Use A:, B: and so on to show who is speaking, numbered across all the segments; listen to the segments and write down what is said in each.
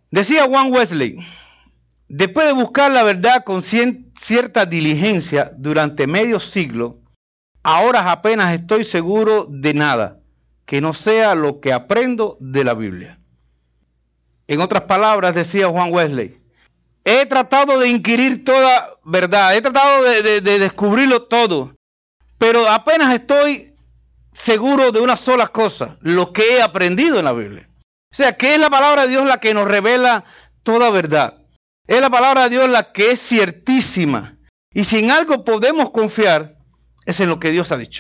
A: Decía Juan Wesley, después de buscar la verdad con cierta diligencia durante medio siglo, ahora apenas estoy seguro de nada que no sea lo que aprendo de la Biblia. En otras palabras, decía Juan Wesley, he tratado de inquirir toda verdad, he tratado de descubrirlo todo, pero apenas estoy seguro de una sola cosa, lo que he aprendido en la Biblia. O sea, que es la palabra de Dios la que nos revela toda verdad. Es la palabra de Dios la que es ciertísima. Y si en algo podemos confiar, es en lo que Dios ha dicho.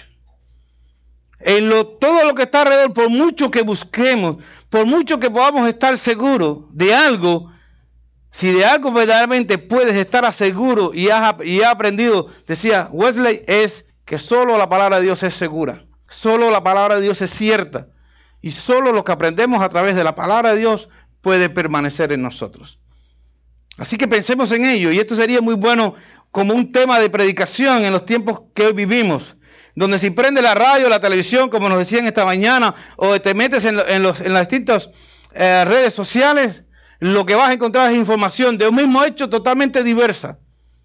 A: Todo lo que está alrededor, por mucho que busquemos, por mucho que podamos estar seguros de algo, si de algo verdaderamente puedes estar seguro y has aprendido, decía Wesley, es que solo la palabra de Dios es segura. Solo la palabra de Dios es cierta. Y solo lo que aprendemos a través de la palabra de Dios puede permanecer en nosotros. Así que pensemos en ello. Y esto sería muy bueno como un tema de predicación en los tiempos que hoy vivimos. Donde si prende la radio, la televisión, como nos decían esta mañana, o te metes en las distintas redes sociales, lo que vas a encontrar es información de un mismo hecho totalmente diversa.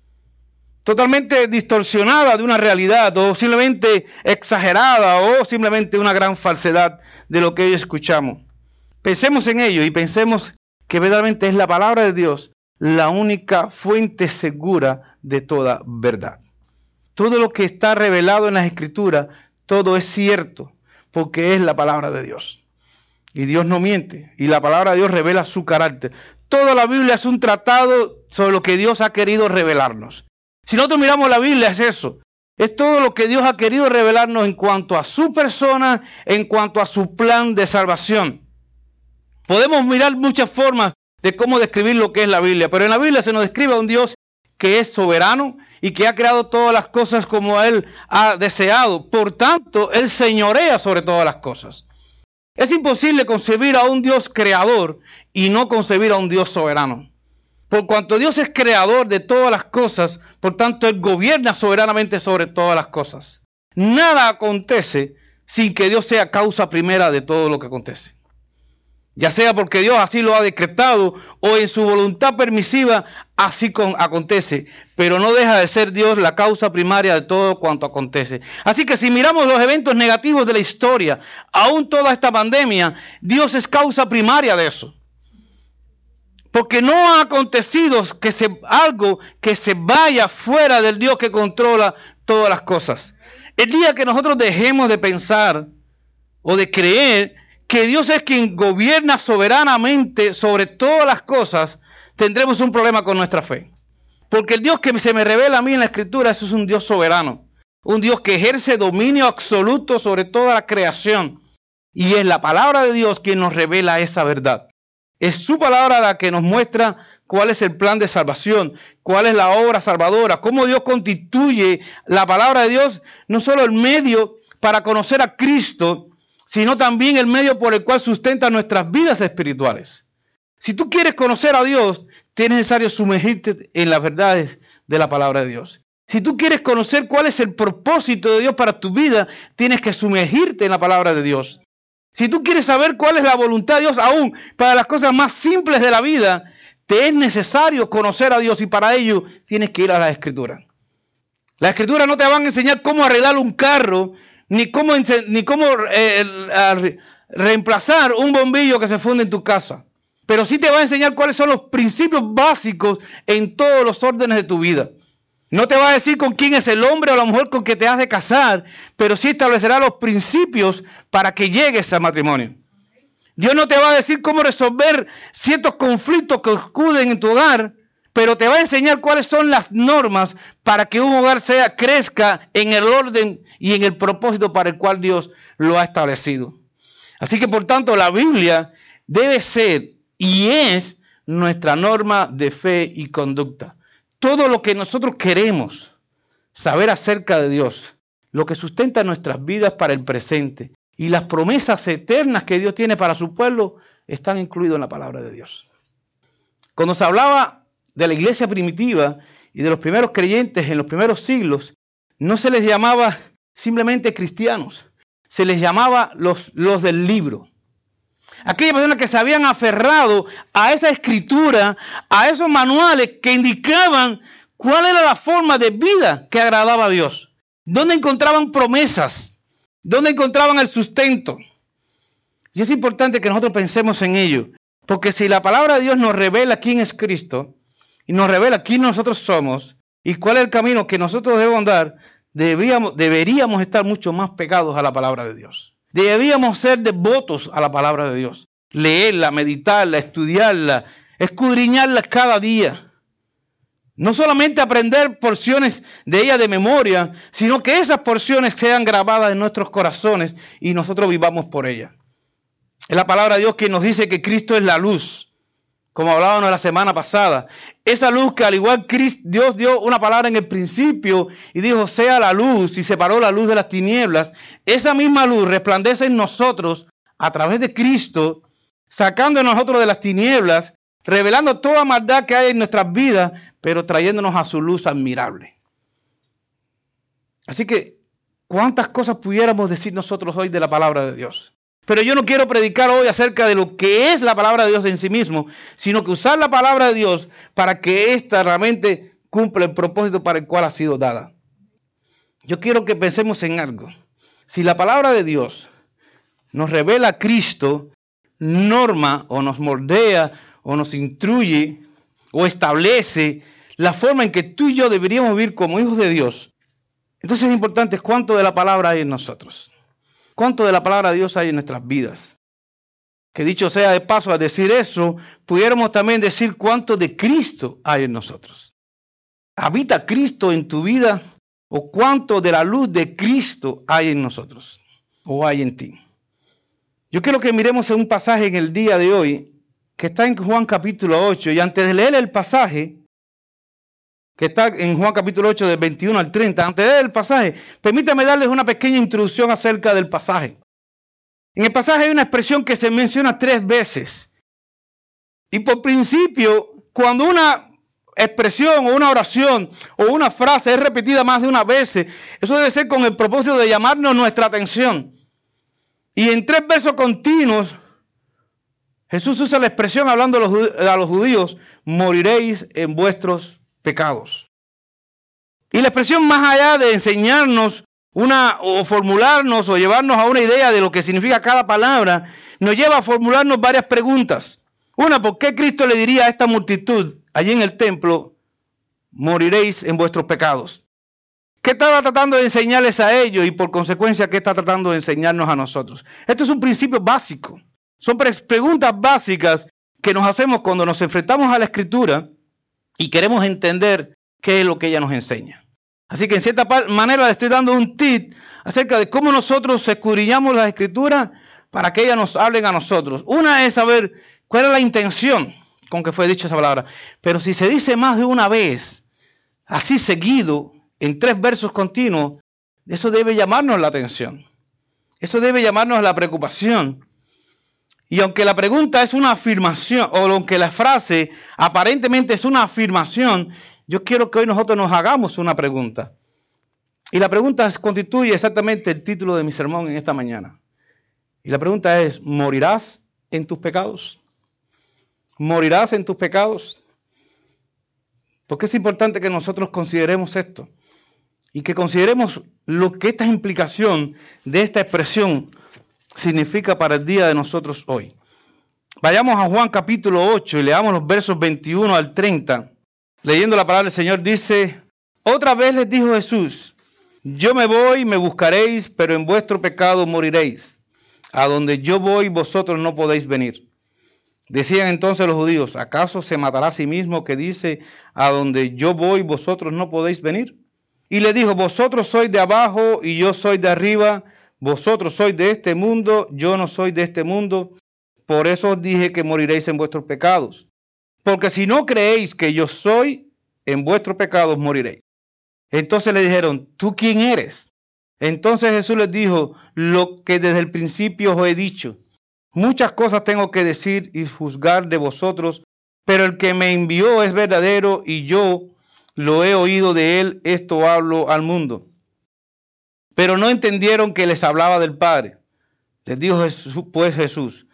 A: Totalmente distorsionada de una realidad, o simplemente exagerada, o simplemente una gran falsedad de lo que hoy escuchamos. Pensemos en ello y pensemos que verdaderamente es la palabra de Dios la única fuente segura de toda verdad. Todo lo que está revelado en las Escrituras, todo es cierto, porque es la palabra de Dios. Y Dios no miente, y la palabra de Dios revela su carácter. Toda la Biblia es un tratado sobre lo que Dios ha querido revelarnos. Si nosotros miramos la Biblia, es eso. Es todo lo que Dios ha querido revelarnos en cuanto a su persona, en cuanto a su plan de salvación. Podemos mirar muchas formas de cómo describir lo que es la Biblia, pero en la Biblia se nos describe a un Dios que es soberano y que ha creado todas las cosas como Él ha deseado. Por tanto, Él señorea sobre todas las cosas. Es imposible concebir a un Dios creador y no concebir a un Dios soberano. Por cuanto Dios es creador de todas las cosas, por tanto Él gobierna soberanamente sobre todas las cosas. Nada acontece sin que Dios sea causa primera de todo lo que acontece. Ya sea porque Dios así lo ha decretado o en su voluntad permisiva así acontece. Pero no deja de ser Dios la causa primaria de todo cuanto acontece. Así que si miramos los eventos negativos de la historia, aún toda esta pandemia, Dios es causa primaria de eso. Porque no ha acontecido algo que se vaya fuera del Dios que controla todas las cosas. El día que nosotros dejemos de pensar o de creer que Dios es quien gobierna soberanamente sobre todas las cosas, tendremos un problema con nuestra fe. Porque el Dios que se me revela a mí en la Escritura, eso es un Dios soberano. Un Dios que ejerce dominio absoluto sobre toda la creación. Y es la palabra de Dios quien nos revela esa verdad. Es su palabra la que nos muestra cuál es el plan de salvación, cuál es la obra salvadora, cómo Dios constituye la palabra de Dios, no solo el medio para conocer a Cristo, sino también el medio por el cual sustenta nuestras vidas espirituales. Si tú quieres conocer a Dios, es necesario sumergirte en las verdades de la palabra de Dios. Si tú quieres conocer cuál es el propósito de Dios para tu vida, tienes que sumergirte en la palabra de Dios. Si tú quieres saber cuál es la voluntad de Dios aún para las cosas más simples de la vida, te es necesario conocer a Dios y para ello tienes que ir a la Escritura. Las Escrituras no te van a enseñar cómo arreglar un carro, ni cómo reemplazar un bombillo que se funde en tu casa. Pero sí te va a enseñar cuáles son los principios básicos en todos los órdenes de tu vida. No te va a decir con quién es el hombre o la mujer con que te has de casar, pero sí establecerá los principios para que llegues al matrimonio. Dios no te va a decir cómo resolver ciertos conflictos que ocurren en tu hogar, pero te va a enseñar cuáles son las normas para que un hogar crezca en el orden y en el propósito para el cual Dios lo ha establecido. Así que por tanto la Biblia debe ser y es nuestra norma de fe y conducta. Todo lo que nosotros queremos saber acerca de Dios, lo que sustenta nuestras vidas para el presente y las promesas eternas que Dios tiene para su pueblo, están incluidos en la palabra de Dios. Cuando se hablaba de la iglesia primitiva y de los primeros creyentes en los primeros siglos, no se les llamaba simplemente cristianos, se les llamaba los del libro. Aquellas personas que se habían aferrado a esa escritura, a esos manuales que indicaban cuál era la forma de vida que agradaba a Dios. Dónde encontraban promesas, dónde encontraban el sustento. Y es importante que nosotros pensemos en ello. Porque si la palabra de Dios nos revela quién es Cristo, y nos revela quién nosotros somos, y cuál es el camino que nosotros debemos andar, deberíamos estar mucho más pegados a la palabra de Dios. Deberíamos ser devotos a la palabra de Dios. Leerla, meditarla, estudiarla, escudriñarla cada día. No solamente aprender porciones de ella de memoria, sino que esas porciones sean grabadas en nuestros corazones y nosotros vivamos por ella. Es la palabra de Dios que nos dice que Cristo es la luz, como hablábamos la semana pasada. Esa luz que al igual Dios dio una palabra en el principio y dijo sea la luz y separó la luz de las tinieblas. Esa misma luz resplandece en nosotros a través de Cristo, sacando a nosotros de las tinieblas, revelando toda maldad que hay en nuestras vidas, pero trayéndonos a su luz admirable. Así que, ¿cuántas cosas pudiéramos decir nosotros hoy de la palabra de Dios? Pero yo no quiero predicar hoy acerca de lo que es la palabra de Dios en sí mismo, sino que usar la palabra de Dios para que ésta realmente cumpla el propósito para el cual ha sido dada. Yo quiero que pensemos en algo. Si la palabra de Dios nos revela a Cristo, norma o nos moldea o nos instruye o establece la forma en que tú y yo deberíamos vivir como hijos de Dios, entonces es importante cuánto de la palabra hay en nosotros. ¿Cuánto de la palabra de Dios hay en nuestras vidas? Que dicho sea de paso, al decir eso, pudiéramos también decir cuánto de Cristo hay en nosotros. ¿Habita Cristo en tu vida? ¿O cuánto de la luz de Cristo hay en nosotros? ¿O hay en ti? Yo quiero que miremos un pasaje en el día de hoy, que está en Juan capítulo 8. Y antes de leer el pasaje, que está en Juan capítulo 8 del 21 al 30. Antes de leer el pasaje, permítame darles una pequeña introducción acerca del pasaje. En el pasaje hay una expresión que se menciona 3 veces. Y por principio, cuando una expresión o una oración o una frase es repetida más de una vez, eso debe ser con el propósito de llamarnos nuestra atención. Y en 3 versos continuos, Jesús usa la expresión hablando a los judíos, moriréis en vuestros pecados. Y la expresión, más allá de enseñarnos o formularnos o llevarnos a una idea de lo que significa cada palabra, nos lleva a formularnos varias preguntas. Una, ¿por qué Cristo le diría a esta multitud allí en el templo, moriréis en vuestros pecados? ¿Qué estaba tratando de enseñarles a ellos y por consecuencia qué está tratando de enseñarnos a nosotros? Esto es un principio básico. Son preguntas básicas que nos hacemos cuando nos enfrentamos a la Escritura y queremos entender qué es lo que ella nos enseña. Así que en cierta manera le estoy dando un tip acerca de cómo nosotros escudriñamos las Escrituras para que ellas nos hablen a nosotros. Una es saber cuál es la intención con que fue dicha esa palabra. Pero si se dice más de una vez, así seguido, en 3 versos continuos, eso debe llamarnos la atención. Eso debe llamarnos la preocupación. Y aunque la pregunta es una afirmación, o aunque la frase aparentemente es una afirmación, yo quiero que hoy nosotros nos hagamos una pregunta. Y la pregunta constituye exactamente el título de mi sermón en esta mañana. Y la pregunta es, ¿morirás en tus pecados? ¿Morirás en tus pecados? Porque es importante que nosotros consideremos esto. Y que consideremos lo que esta implicación de esta expresión significa para el día de nosotros hoy. Vayamos a Juan capítulo 8 y leamos los versos 21 al 30. Leyendo la palabra del Señor dice, otra vez les dijo Jesús, yo me voy, me buscaréis, pero en vuestro pecado moriréis. A donde yo voy, vosotros no podéis venir. Decían entonces los judíos, ¿acaso se matará a sí mismo que dice, a donde yo voy, vosotros no podéis venir? Y le dijo, vosotros sois de abajo y yo soy de arriba. Vosotros sois de este mundo, yo no soy de este mundo. Por eso os dije que moriréis en vuestros pecados. Porque si no creéis que yo soy, en vuestros pecados moriréis. Entonces le dijeron, ¿tú quién eres? Entonces Jesús les dijo, lo que desde el principio os he dicho. Muchas cosas tengo que decir y juzgar de vosotros, pero el que me envió es verdadero y yo lo he oído de él, esto hablo al mundo. Pero no entendieron que les hablaba del Padre. Les dijo Jesús,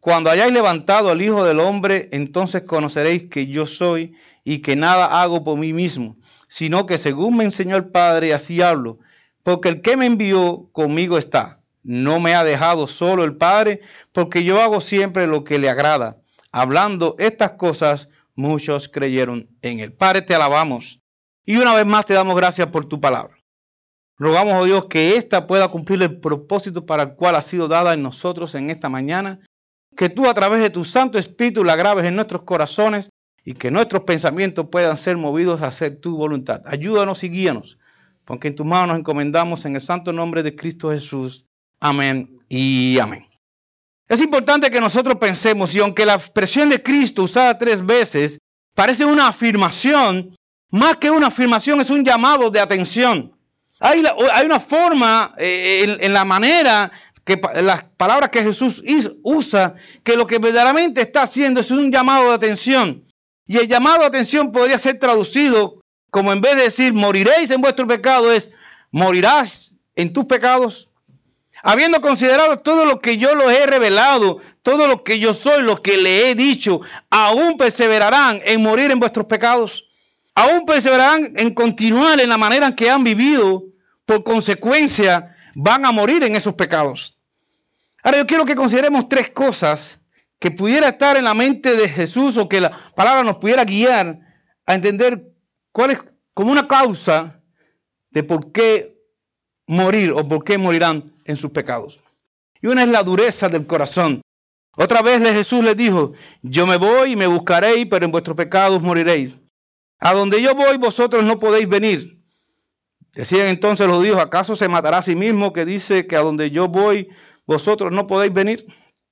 A: Cuando hayáis levantado al Hijo del Hombre, entonces conoceréis que yo soy y que nada hago por mí mismo, sino que según me enseñó el Padre, así hablo. Porque el que me envió conmigo está. No me ha dejado solo el Padre, porque yo hago siempre lo que le agrada. Hablando estas cosas, muchos creyeron en él. Padre, te alabamos. Y una vez más te damos gracias por tu palabra. Rogamos, oh Dios, que ésta pueda cumplir el propósito para el cual ha sido dada en nosotros en esta mañana. Que tú a través de tu Santo Espíritu la graves en nuestros corazones y que nuestros pensamientos puedan ser movidos a hacer tu voluntad. Ayúdanos y guíanos, porque en tus manos nos encomendamos en el santo nombre de Cristo Jesús. Amén y amén. Es importante que nosotros pensemos, y aunque la expresión de Cristo usada 3 veces parece una afirmación, más que una afirmación es un llamado de atención. Hay una forma en la manera que las palabras que Jesús usa, que lo que verdaderamente está haciendo es un llamado de atención. Y el llamado de atención podría ser traducido como, en vez de decir moriréis en vuestro pecado, es morirás en tus pecados. Habiendo considerado todo lo que yo los he revelado, todo lo que yo soy, lo que le he dicho, aún perseverarán en morir en vuestros pecados. Aún perseverarán en continuar en la manera en que han vivido. Por consecuencia, van a morir en esos pecados. Ahora yo quiero que consideremos 3 cosas que pudiera estar en la mente de Jesús, o que la palabra nos pudiera guiar a entender cuál es como una causa de por qué morir o por qué morirán en sus pecados. Y una es la dureza del corazón. Otra vez Jesús les dijo: yo me voy y me buscaréis, pero en vuestros pecados moriréis. A donde yo voy, vosotros no podéis venir. Decían entonces los judíos: ¿acaso se matará a sí mismo, que dice que a donde yo voy, vosotros no podéis venir?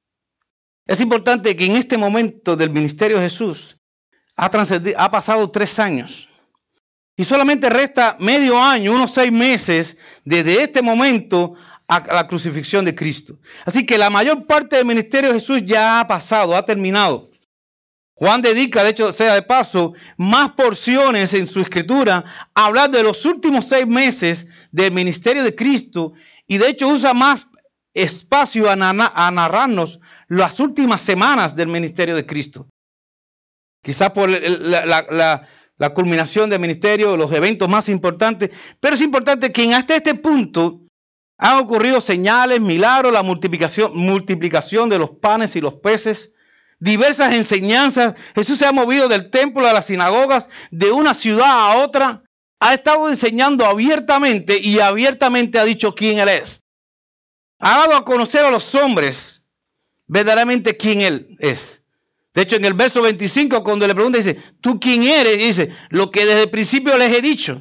A: Es importante que en este momento del ministerio de Jesús ha pasado 3 años. Y solamente resta medio año, unos 6 meses, desde este momento a la crucifixión de Cristo. Así que la mayor parte del ministerio de Jesús ya ha pasado, ha terminado. Juan dedica, de hecho, sea de paso, más porciones en su escritura a hablar de los últimos 6 meses del ministerio de Cristo, y de hecho usa más espacio a narrarnos las últimas semanas del ministerio de Cristo. Quizás por la culminación del ministerio, los eventos más importantes, pero es importante que hasta este punto han ocurrido señales, milagros, la multiplicación de los panes y los peces, diversas enseñanzas. Jesús se ha movido del templo a las sinagogas, de una ciudad a otra, ha estado enseñando abiertamente y abiertamente ha dicho quién Él es. Ha dado a conocer a los hombres verdaderamente quién Él es. De hecho, en el verso 25, cuando le pregunta, dice: ¿tú quién eres? Y dice: lo que desde el principio les he dicho.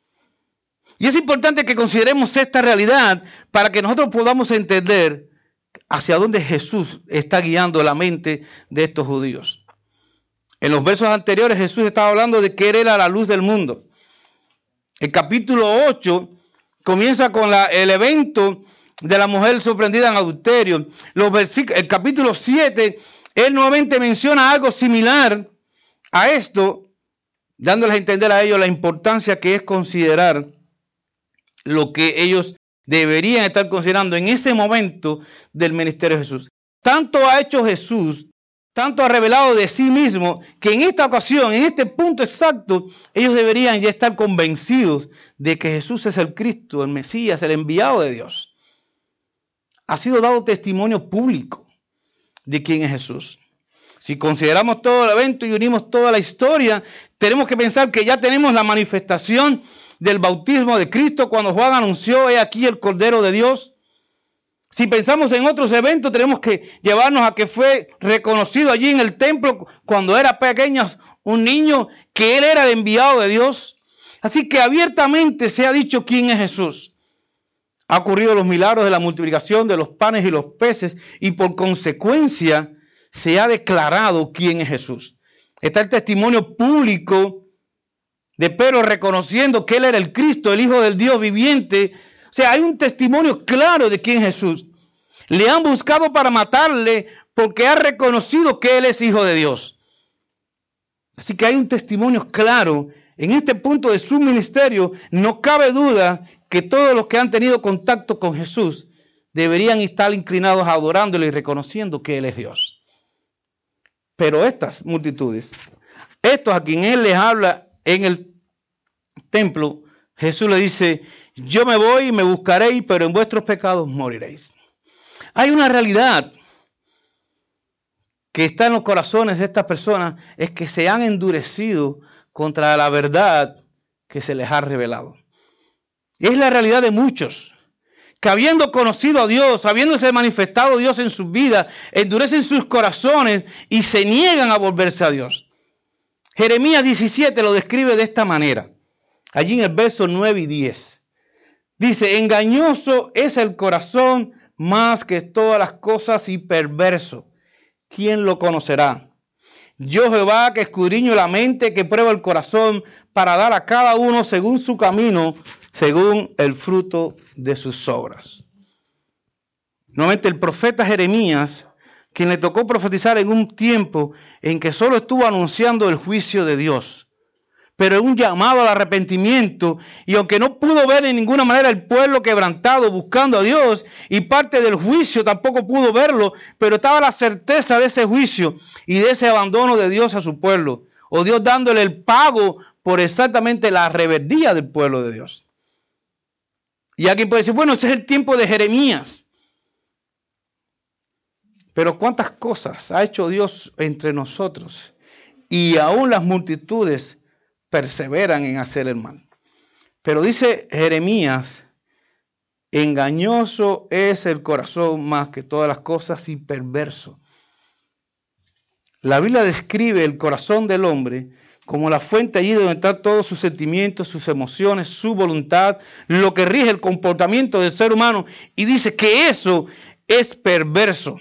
A: Y es importante que consideremos esta realidad para que nosotros podamos entender hacia dónde Jesús está guiando la mente de estos judíos. En los versos anteriores Jesús estaba hablando de que Él era la luz del mundo. El capítulo 8 comienza con el evento de la mujer sorprendida en adulterio. El capítulo 7, Él nuevamente menciona algo similar a esto, dándoles a entender a ellos la importancia que es considerar lo que ellos deberían estar considerando en ese momento del ministerio de Jesús. Tanto ha hecho Jesús, tanto ha revelado de sí mismo, que en esta ocasión, en este punto exacto, ellos deberían ya estar convencidos de que Jesús es el Cristo, el Mesías, el enviado de Dios. Ha sido dado testimonio público de quién es Jesús. Si consideramos todo el evento y unimos toda la historia, tenemos que pensar que ya tenemos la manifestación del bautismo de Cristo cuando Juan anunció: he aquí el Cordero de Dios. Si pensamos en otros eventos, tenemos que llevarnos a que fue reconocido allí en el templo cuando era pequeño un niño, que Él era el enviado de Dios. Así que abiertamente se ha dicho quién es Jesús. Ha ocurrido los milagros de la multiplicación de los panes y los peces, y por consecuencia se ha declarado quién es Jesús. Está el testimonio público de Pedro reconociendo que Él era el Cristo, el Hijo del Dios viviente. O sea, hay un testimonio claro de quién es Jesús. Le han buscado para matarle porque ha reconocido que Él es Hijo de Dios. Así que hay un testimonio claro. En este punto de su ministerio, no cabe duda que todos los que han tenido contacto con Jesús deberían estar inclinados adorándole y reconociendo que Él es Dios. Pero estas multitudes, estos a quien él les habla en el templo, Jesús le dice, yo me voy y me buscaréis, pero en vuestros pecados moriréis. Hay una realidad que está en los corazones de estas personas, es que se han endurecido contra la verdad que se les ha revelado. Es la realidad de muchos, que habiendo conocido a Dios, habiéndose manifestado Dios en sus vidas, endurecen sus corazones y se niegan a volverse a Dios. Jeremías 17 lo describe de esta manera, allí en el verso 9 y 10. Dice, engañoso es el corazón más que todas las cosas y perverso. ¿Quién lo conocerá? Yo Jehová que escudriño la mente, que pruebo el corazón, para dar a cada uno según su camino, según el fruto de sus obras. Nuevamente el profeta Jeremías, quien le tocó profetizar en un tiempo en que solo estuvo anunciando el juicio de Dios, pero un llamado al arrepentimiento, y aunque no pudo ver en ninguna manera el pueblo quebrantado buscando a Dios, y parte del juicio tampoco pudo verlo, pero estaba la certeza de ese juicio y de ese abandono de Dios a su pueblo, o Dios dándole el pago por exactamente la rebeldía del pueblo de Dios. Y alguien puede decir, bueno, ese es el tiempo de Jeremías. Pero cuántas cosas ha hecho Dios entre nosotros, y aún las multitudes perseveran en hacer el mal. Pero dice Jeremías, engañoso es el corazón más que todas las cosas y perverso. La Biblia describe el corazón del hombre como la fuente allí donde están todos sus sentimientos, sus emociones, su voluntad, lo que rige el comportamiento del ser humano, y dice que eso es perverso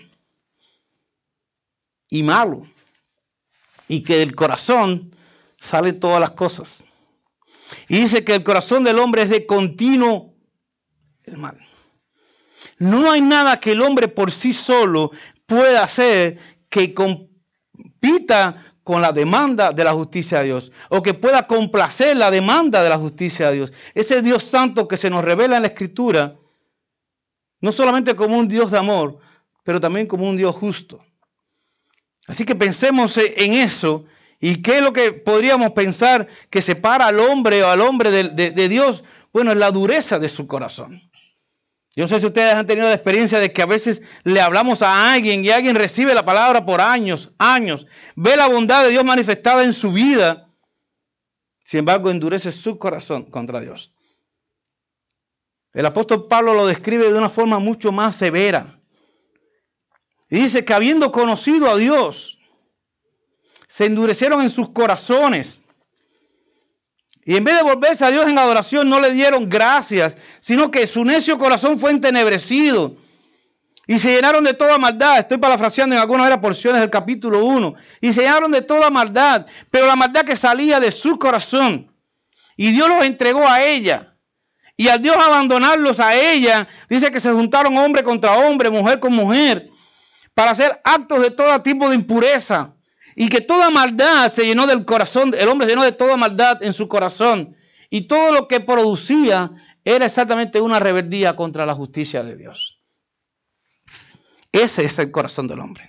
A: y malo, y que del corazón salen todas las cosas. Y dice que el corazón del hombre es de continuo el mal. No hay nada que el hombre por sí solo pueda hacer que compita con la demanda de la justicia de Dios, o que pueda complacer la demanda de la justicia de Dios. Ese Dios santo que se nos revela en la Escritura, no solamente como un Dios de amor, pero también como un Dios justo. Así que pensemos en eso. ¿Y qué es lo que podríamos pensar que separa al hombre o al hombre de Dios? Bueno, es la dureza de su corazón. Yo no sé si ustedes han tenido la experiencia de que a veces le hablamos a alguien y alguien recibe la palabra por años, ve la bondad de Dios manifestada en su vida, sin embargo endurece su corazón contra Dios. El apóstol Pablo lo describe de una forma mucho más severa. Y dice que habiendo conocido a Dios, se endurecieron en sus corazones. Y en vez de volverse a Dios en adoración, no le dieron gracias, sino que su necio corazón fue entenebrecido. Y se llenaron de toda maldad. Estoy parafraseando en algunas de las porciones del capítulo 1. Y se llenaron de toda maldad, pero la maldad que salía de su corazón. Y Dios los entregó a ella. Y al Dios abandonarlos a ella, dice que se juntaron hombre contra hombre, mujer con mujer, para hacer actos de todo tipo de impureza. Y que toda maldad se llenó del corazón, el hombre se llenó de toda maldad en su corazón. Y todo lo que producía era exactamente una rebeldía contra la justicia de Dios. Ese es el corazón del hombre.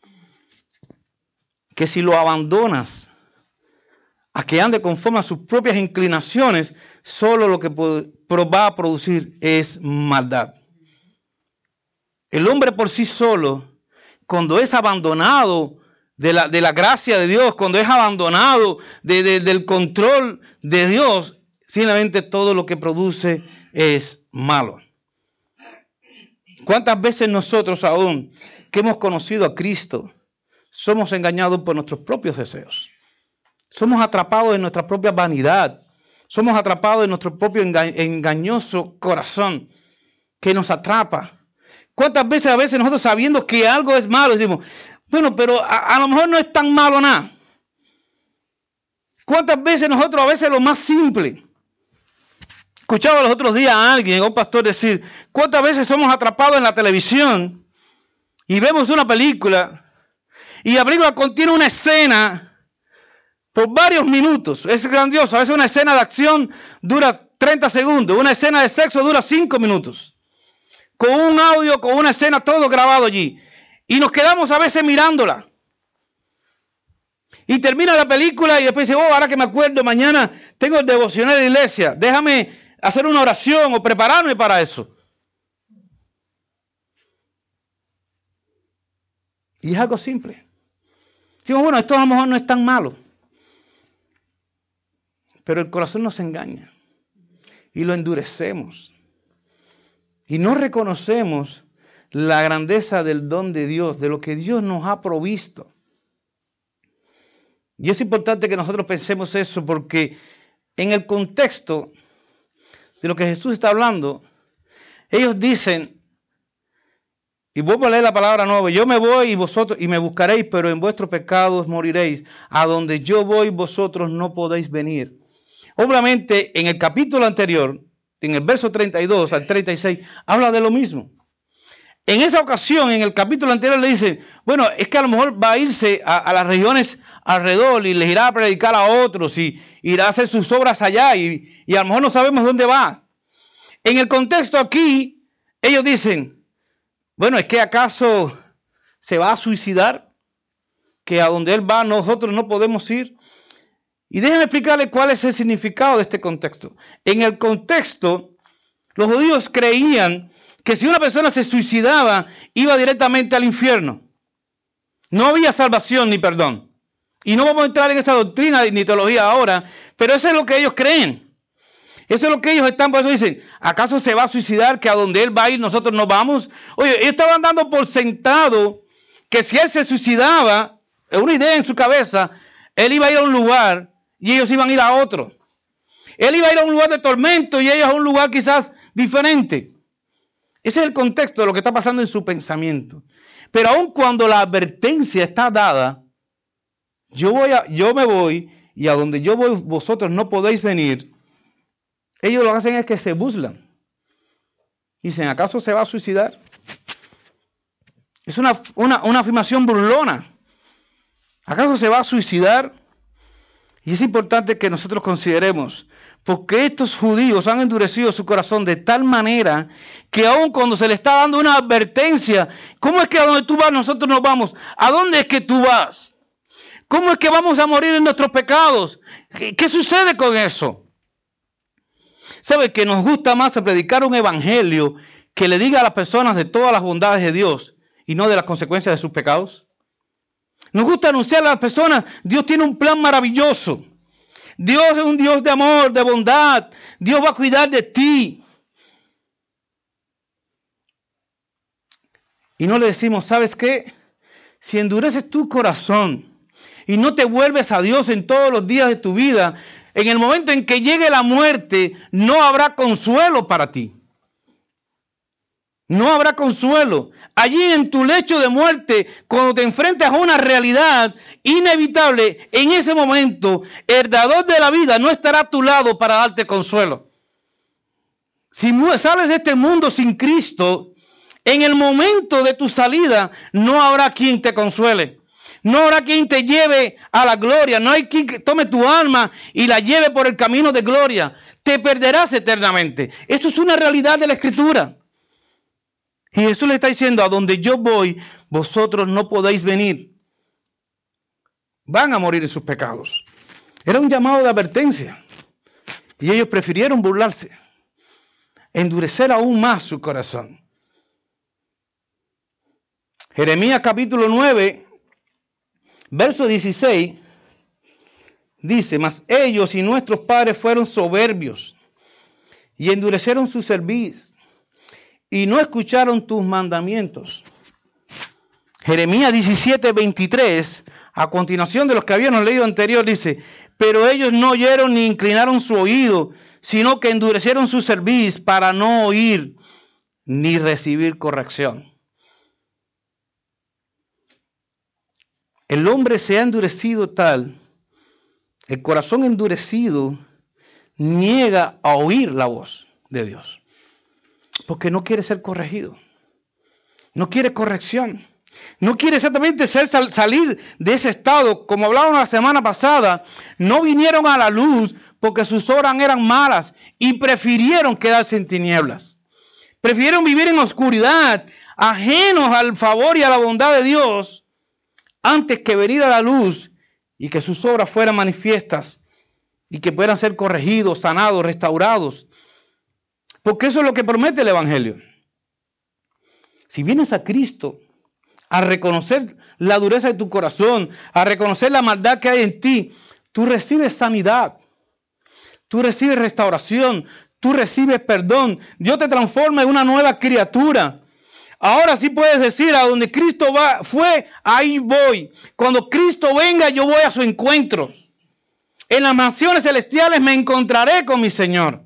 A: Que si lo abandonas a que ande conforme a sus propias inclinaciones, solo lo que va a producir es maldad. El hombre por sí solo, cuando es abandonado de la gracia de Dios, cuando es abandonado del control de Dios, simplemente todo lo que produce es malo. ¿Cuántas veces nosotros aún que hemos conocido a Cristo somos engañados por nuestros propios deseos? Somos atrapados en nuestra propia vanidad. Somos atrapados en nuestro propio engañoso corazón que nos atrapa. ¿Cuántas veces a veces nosotros sabiendo que algo es malo decimos, bueno, pero a lo mejor no es tan malo nada? ¿Cuántas veces nosotros a veces lo más simple? Escuchaba los otros días a alguien, a un pastor decir, ¿cuántas veces somos atrapados en la televisión y vemos una película y la película contiene una escena por varios minutos? Es grandioso. A veces una escena de acción dura 30 segundos, una escena de sexo dura 5 minutos. Con un audio, con una escena, todo grabado allí. Y nos quedamos a veces mirándola. Y termina la película y después dice, ahora que me acuerdo, mañana tengo el devocional de la iglesia. Déjame hacer una oración o prepararme para eso. Y es algo simple. Decimos, bueno, esto a lo mejor no es tan malo. Pero el corazón nos engaña. Y lo endurecemos. Y no reconocemos la grandeza del don de Dios, de lo que Dios nos ha provisto. Y es importante que nosotros pensemos eso porque en el contexto de lo que Jesús está hablando, ellos dicen, y vuelvo a leer la palabra nueva, yo me voy y vosotros, y me buscaréis, pero en vuestros pecados moriréis. A donde yo voy, vosotros no podéis venir. Obviamente, en el capítulo anterior, en el verso 32 al 36, habla de lo mismo. En esa ocasión, en el capítulo anterior, le dicen, bueno, es que a lo mejor va a irse a las regiones alrededor y les irá a predicar a otros y irá a hacer sus obras allá y a lo mejor no sabemos dónde va. En el contexto aquí, ellos dicen, bueno, ¿es que acaso se va a suicidar? Que a donde él va nosotros no podemos ir. Y déjenme explicarles cuál es el significado de este contexto. En el contexto, los judíos creían que si una persona se suicidaba, iba directamente al infierno. No había salvación ni perdón. Y no vamos a entrar en esa doctrina ni teología ahora, pero eso es lo que ellos creen. Eso es lo que ellos están, por eso dicen, ¿acaso se va a suicidar que a donde él va a ir nosotros no vamos? Oye, ellos estaban dando por sentado que si él se suicidaba, una idea en su cabeza, él iba a ir a un lugar y ellos iban a ir a otro. Él iba a ir a un lugar de tormento y ellos a un lugar quizás diferente. Ese es el contexto de lo que está pasando en su pensamiento. Pero aun cuando la advertencia está dada, yo me voy y a donde yo voy vosotros no podéis venir, ellos lo que hacen es que se burlan. Dicen, ¿acaso se va a suicidar? Es una afirmación burlona. ¿Acaso se va a suicidar? Y es importante que nosotros consideremos, porque estos judíos han endurecido su corazón de tal manera que aun cuando se le está dando una advertencia, ¿cómo es que a donde tú vas nosotros nos vamos? ¿A dónde es que tú vas? ¿Cómo es que vamos a morir en nuestros pecados? ¿Qué sucede con eso? ¿Sabe que nos gusta más predicar un evangelio que le diga a las personas de todas las bondades de Dios y no de las consecuencias de sus pecados? Nos gusta anunciar a las personas, Dios tiene un plan maravilloso. Dios es un Dios de amor, de bondad. Dios va a cuidar de ti. Y no le decimos, ¿sabes qué? Si endureces tu corazón y no te vuelves a Dios en todos los días de tu vida, en el momento en que llegue la muerte, no habrá consuelo para ti. No habrá consuelo. Allí en tu lecho de muerte, cuando te enfrentas a una realidad inevitable, en ese momento, el dador de la vida no estará a tu lado para darte consuelo. Si sales de este mundo sin Cristo, en el momento de tu salida, no habrá quien te consuele. No habrá quien te lleve a la gloria. No hay quien tome tu alma y la lleve por el camino de gloria. Te perderás eternamente. Eso es una realidad de la Escritura. Y Jesús le está diciendo, a donde yo voy, vosotros no podéis venir. Van a morir en sus pecados. Era un llamado de advertencia. Y ellos prefirieron burlarse. Endurecer aún más su corazón. Jeremías capítulo 9, verso 16, dice, mas ellos y nuestros padres fueron soberbios y endurecieron su cerviz y no escucharon tus mandamientos. Jeremías 17, 23, a continuación de los que habíamos leído anterior, dice, pero ellos no oyeron ni inclinaron su oído, sino que endurecieron su cerviz para no oír ni recibir corrección. El hombre se ha endurecido tal, el corazón endurecido niega a oír la voz de Dios, porque no quiere ser corregido, no quiere corrección, no quiere exactamente salir de ese estado. Como hablábamos la semana pasada, no vinieron a la luz porque sus obras eran malas y prefirieron quedarse en tinieblas, prefirieron vivir en oscuridad, ajenos al favor y a la bondad de Dios, antes que venir a la luz y que sus obras fueran manifiestas y que puedan ser corregidos, sanados, restaurados. Porque eso es lo que promete el Evangelio. Si vienes a Cristo a reconocer la dureza de tu corazón, a reconocer la maldad que hay en ti, tú recibes sanidad, tú recibes restauración, tú recibes perdón. Dios te transforma en una nueva criatura. Ahora sí puedes decir, a donde Cristo fue, ahí voy. Cuando Cristo venga, yo voy a su encuentro. En las mansiones celestiales me encontraré con mi Señor.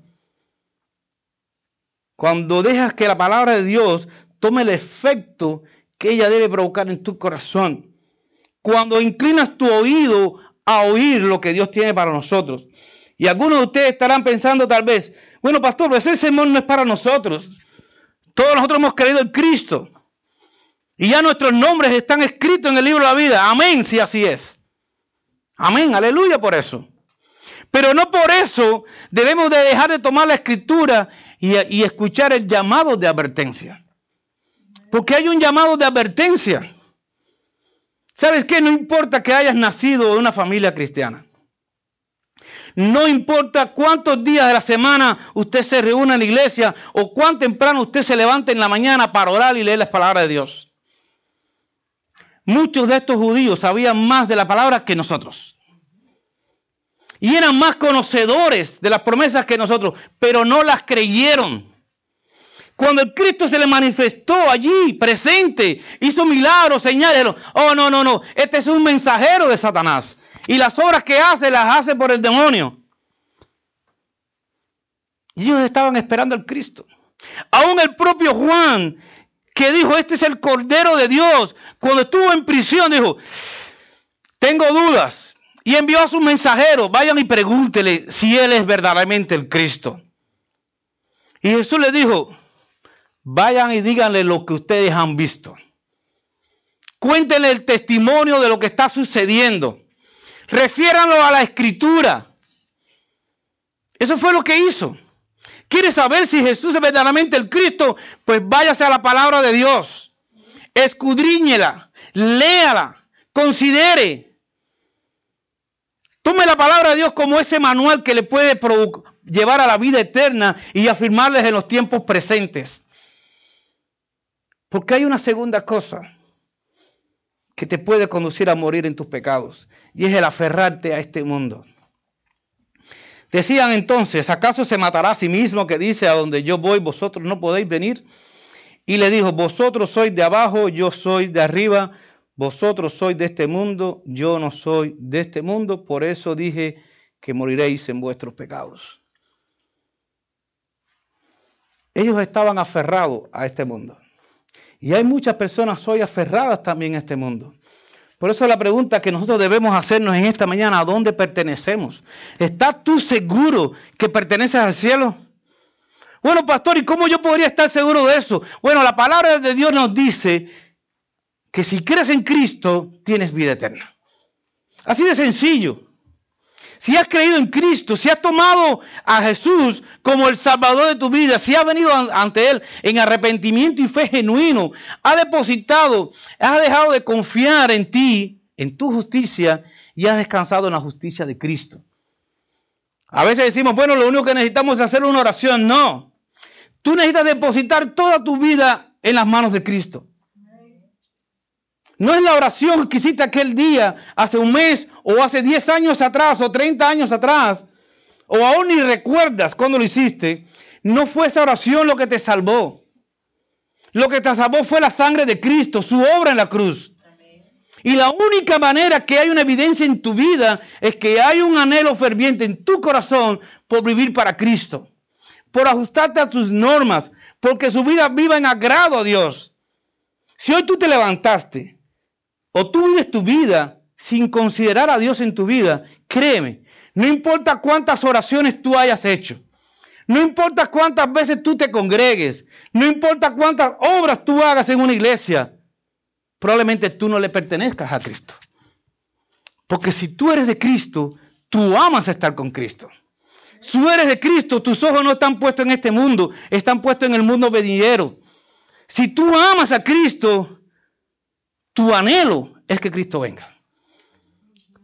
A: Cuando dejas que la palabra de Dios tome el efecto que ella debe provocar en tu corazón. Cuando inclinas tu oído a oír lo que Dios tiene para nosotros. Y algunos de ustedes estarán pensando tal vez, bueno, pastor, pues ese sermón no es para nosotros. Todos nosotros hemos creído en Cristo. Y ya nuestros nombres están escritos en el libro de la vida. Amén, si así es. Amén, aleluya por eso. Pero no por eso debemos de dejar de tomar la Escritura y escuchar el llamado de advertencia. Porque hay un llamado de advertencia. ¿Sabes qué? No importa que hayas nacido en una familia cristiana. No importa cuántos días de la semana usted se reúne en la iglesia o cuán temprano usted se levanta en la mañana para orar y leer las palabras de Dios. Muchos de estos judíos sabían más de la palabra que nosotros. Y eran más conocedores de las promesas que nosotros, pero no las creyeron. Cuando el Cristo se le manifestó allí, presente, hizo milagros, señales, oh, no, este es un mensajero de Satanás. Y las obras que hace, las hace por el demonio. Y ellos estaban esperando al Cristo. Aún el propio Juan, que dijo, este es el Cordero de Dios, cuando estuvo en prisión, dijo, tengo dudas. Y envió a sus mensajeros, vayan y pregúntele si él es verdaderamente el Cristo. Y Jesús le dijo, vayan y díganle lo que ustedes han visto. Cuéntenle el testimonio de lo que está sucediendo. Refiéranlo a la Escritura. Eso fue lo que hizo. ¿Quiere saber si Jesús es verdaderamente el Cristo? Pues váyase a la palabra de Dios. Escudriñela, léala, considere. Tome la palabra de Dios como ese manual que le puede llevar a la vida eterna y afirmarles en los tiempos presentes. Porque hay una segunda cosa que te puede conducir a morir en tus pecados, y es el aferrarte a este mundo. Decían entonces, ¿acaso se matará a sí mismo que dice, a donde yo voy vosotros no podéis venir? Y le dijo, vosotros sois de abajo, yo soy de arriba, vosotros sois de este mundo, yo no soy de este mundo, por eso dije que moriréis en vuestros pecados. Ellos estaban aferrados a este mundo. Y hay muchas personas hoy aferradas también a este mundo. Por eso la pregunta que nosotros debemos hacernos en esta mañana, ¿a dónde pertenecemos? ¿Estás tú seguro que perteneces al cielo? Bueno, pastor, ¿y cómo yo podría estar seguro de eso? Bueno, la palabra de Dios nos dice que si crees en Cristo, tienes vida eterna. Así de sencillo. Si has creído en Cristo, si has tomado a Jesús como el Salvador de tu vida, si has venido ante Él en arrepentimiento y fe genuino, has depositado, has dejado de confiar en ti, en tu justicia, y has descansado en la justicia de Cristo. A veces decimos, bueno, lo único que necesitamos es hacer una oración. No. Tú necesitas depositar toda tu vida en las manos de Cristo. No es la oración que hiciste aquel día, hace un mes, o hace 10 años atrás, o 30 años atrás, o aún ni recuerdas cuando lo hiciste. No fue esa oración lo que te salvó. Lo que te salvó fue la sangre de Cristo, su obra en la cruz. Amén. Y la única manera que hay una evidencia en tu vida es que hay un anhelo ferviente en tu corazón por vivir para Cristo, por ajustarte a tus normas, porque su vida viva en agrado a Dios. Si hoy tú te levantaste, o tú vives tu vida sin considerar a Dios en tu vida, créeme, no importa cuántas oraciones tú hayas hecho, no importa cuántas veces tú te congregues, no importa cuántas obras tú hagas en una iglesia, probablemente tú no le pertenezcas a Cristo. Porque si tú eres de Cristo, tú amas estar con Cristo. Si tú eres de Cristo, tus ojos no están puestos en este mundo, están puestos en el mundo venidero. Si tú amas a Cristo, tu anhelo es que Cristo venga.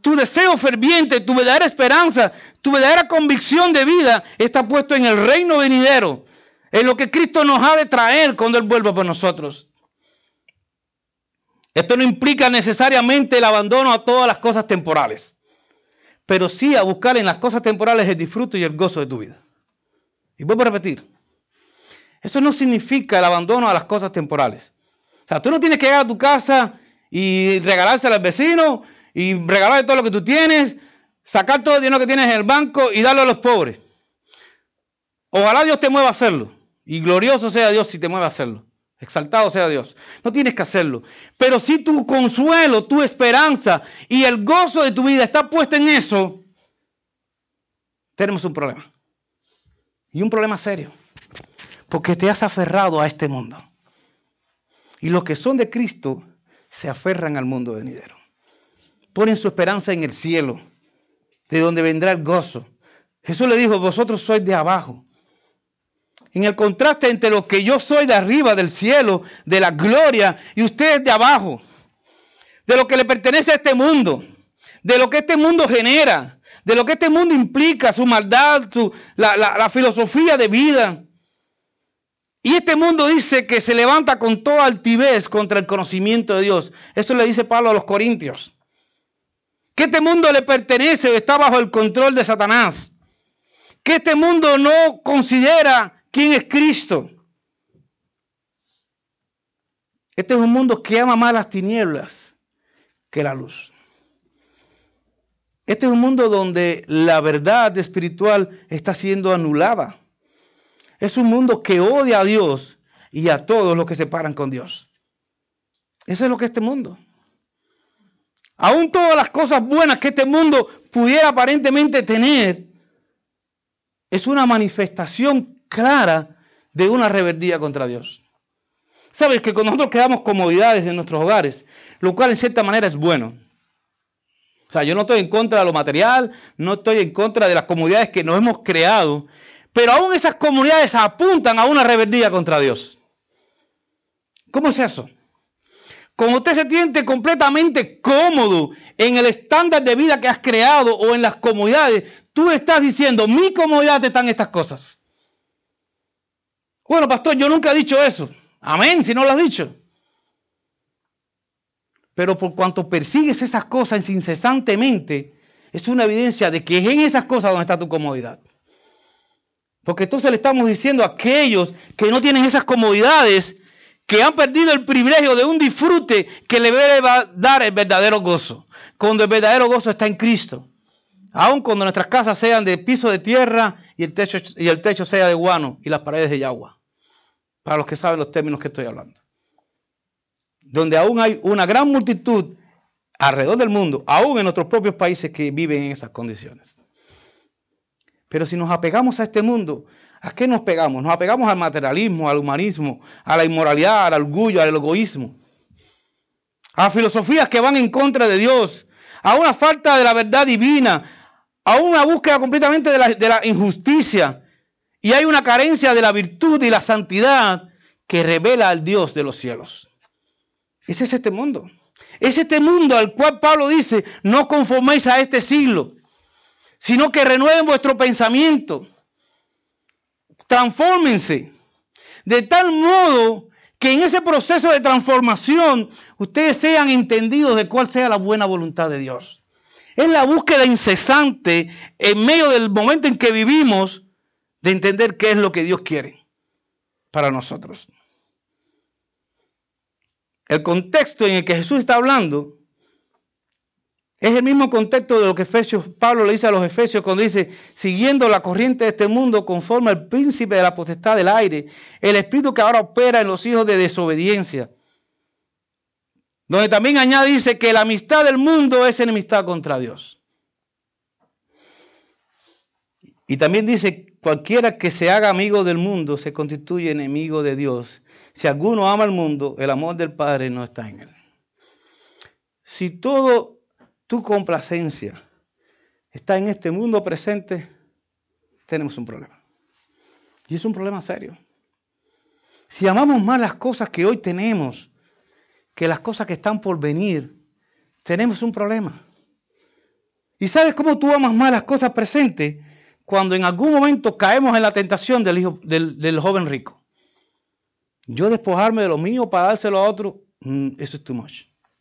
A: tu deseo ferviente, tu verdadera esperanza, tu verdadera convicción de vida está puesto en el reino venidero, en lo que Cristo nos ha de traer cuando Él vuelva por nosotros. Esto no implica necesariamente el abandono a todas las cosas temporales, pero sí a buscar en las cosas temporales el disfrute y el gozo de tu vida. Y vuelvo a repetir, eso no significa el abandono a las cosas temporales. O sea, tú no tienes que llegar a tu casa y regalársela al vecino y regalarle todo lo que tú tienes, sacar todo el dinero que tienes en el banco y darlo a los pobres. Ojalá Dios te mueva a hacerlo. Y glorioso sea Dios si te mueve a hacerlo. Exaltado sea Dios. No tienes que hacerlo. Pero si tu consuelo, tu esperanza y el gozo de tu vida está puesto en eso, tenemos un problema. Y un problema serio. Porque te has aferrado a este mundo. Y los que son de Cristo se aferran al mundo venidero. Ponen su esperanza en el cielo, de donde vendrá el gozo. Jesús le dijo, vosotros sois de abajo. En el contraste entre lo que yo soy de arriba, del cielo, de la gloria, y ustedes de abajo, de lo que le pertenece a este mundo, de lo que este mundo genera, de lo que este mundo implica, su maldad, la filosofía de vida. Y este mundo dice que se levanta con toda altivez contra el conocimiento de Dios. Eso le dice Pablo a los Corintios. Que este mundo le pertenece o está bajo el control de Satanás. Que este mundo no considera quién es Cristo. Este es un mundo que ama más las tinieblas que la luz. Este es un mundo donde la verdad espiritual está siendo anulada. Es un mundo que odia a Dios y a todos los que se paran con Dios. Eso es lo que es este mundo. Aún todas las cosas buenas que este mundo pudiera aparentemente tener, es una manifestación clara de una rebeldía contra Dios. Sabes que cuando nosotros creamos comodidades en nuestros hogares, lo cual en cierta manera es bueno. O sea, yo no estoy en contra de lo material, no estoy en contra de las comodidades que nos hemos creado, pero aún esas comunidades apuntan a una rebeldía contra Dios. ¿Cómo es eso? Cuando usted se siente completamente cómodo en el estándar de vida que has creado o en las comodidades, tú estás diciendo, mi comodidad está en estas cosas. Bueno, pastor, yo nunca he dicho eso. Amén, si no lo has dicho. Pero por cuanto persigues esas cosas incesantemente, es una evidencia de que es en esas cosas donde está tu comodidad. Porque entonces le estamos diciendo a aquellos que no tienen esas comodidades, que han perdido el privilegio de un disfrute que le va a dar el verdadero gozo. Cuando el verdadero gozo está en Cristo. Aun cuando nuestras casas sean de piso de tierra y el techo sea de guano y las paredes de yagua. Para los que saben los términos que estoy hablando. Donde aún hay una gran multitud alrededor del mundo, aún en nuestros propios países, que viven en esas condiciones. Pero si nos apegamos a este mundo, ¿a qué nos pegamos? Nos apegamos al materialismo, al humanismo, a la inmoralidad, al orgullo, al egoísmo, a filosofías que van en contra de Dios, a una falta de la verdad divina, a una búsqueda completamente de la injusticia, y hay una carencia de la virtud y la santidad que revela al Dios de los cielos. Ese es este mundo. Es este mundo al cual Pablo dice, no conforméis a este siglo, sino que renueven vuestro pensamiento. Transfórmense de tal modo que en ese proceso de transformación ustedes sean entendidos de cuál sea la buena voluntad de Dios. Es la búsqueda incesante en medio del momento en que vivimos de entender qué es lo que Dios quiere para nosotros. El contexto en el que Jesús está hablando es el mismo contexto de lo que Pablo le dice a los Efesios cuando dice, siguiendo la corriente de este mundo conforme al príncipe de la potestad del aire, el espíritu que ahora opera en los hijos de desobediencia. Donde también añade, dice que la amistad del mundo es enemistad contra Dios. Y también dice, cualquiera que se haga amigo del mundo se constituye enemigo de Dios. Si alguno ama al mundo, el amor del Padre no está en él. Si todo tu complacencia está en este mundo presente, tenemos un problema. Y es un problema serio. Si amamos más las cosas que hoy tenemos que las cosas que están por venir, tenemos un problema. ¿Y sabes cómo tú amas más las cosas presentes? Cuando en algún momento caemos en la tentación del joven rico. Yo despojarme de lo mío para dárselo a otro, eso es too much.